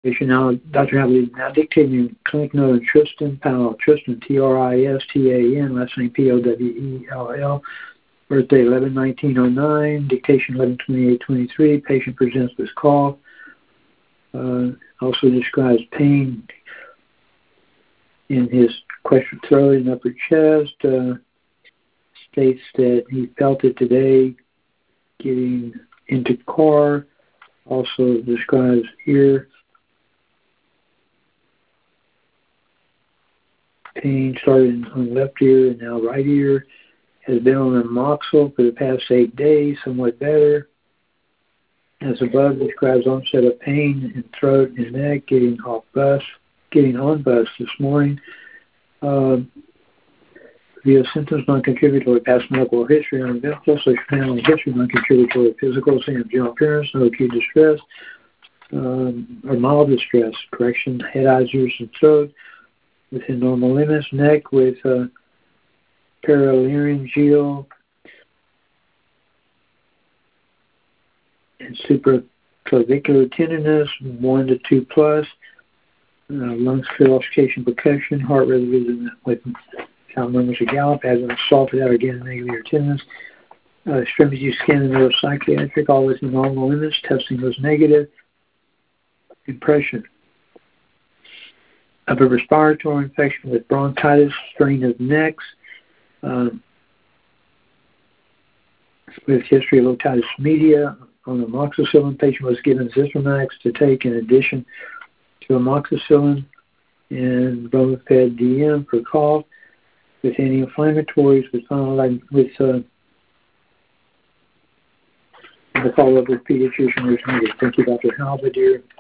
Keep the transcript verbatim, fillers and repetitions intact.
Patient now, Doctor Hadley now dictating clinic note of Tristan Powell. Tristan, T R I S T A N, last name P O W E L L. Birthday eleven nineteen oh nine. Dictation eleven twenty-eight twenty-three. Patient presents with cough. Uh, also describes pain in his question throat and upper chest. Uh, states that he felt it today getting into car. Also describes ear pain started on left ear and now right ear. Has been on amoxil for the past eight days, somewhat better. As above, describes onset of pain in throat and neck, getting off bus, getting on bus this morning. Uh, via symptoms, non-contributory past medical history, uneventful social family history, non-contributory physical, same general appearance, no acute distress, um, or mild distress, correction, head, eyes, ears, and throat within normal limits, neck with uh, paralaryngeal and supraclavicular tenderness, one to two plus, uh, lungs, purification, percussion, heart rate rhythm with count numbers of gallop, has been assaulted out again, negative tenderness, uh, extremity scan and neuropsychiatric, all within normal limits, testing was negative, impression of a respiratory infection with bronchitis, strain of necks, um, with history of otitis media. On amoxicillin, patient was given Zithromax to take in addition to amoxicillin and Bromophed D M for cough, with anti-inflammatories, with final with uh, the follow-up with pediatrician was needed. Thank you, Doctor Halva, dear.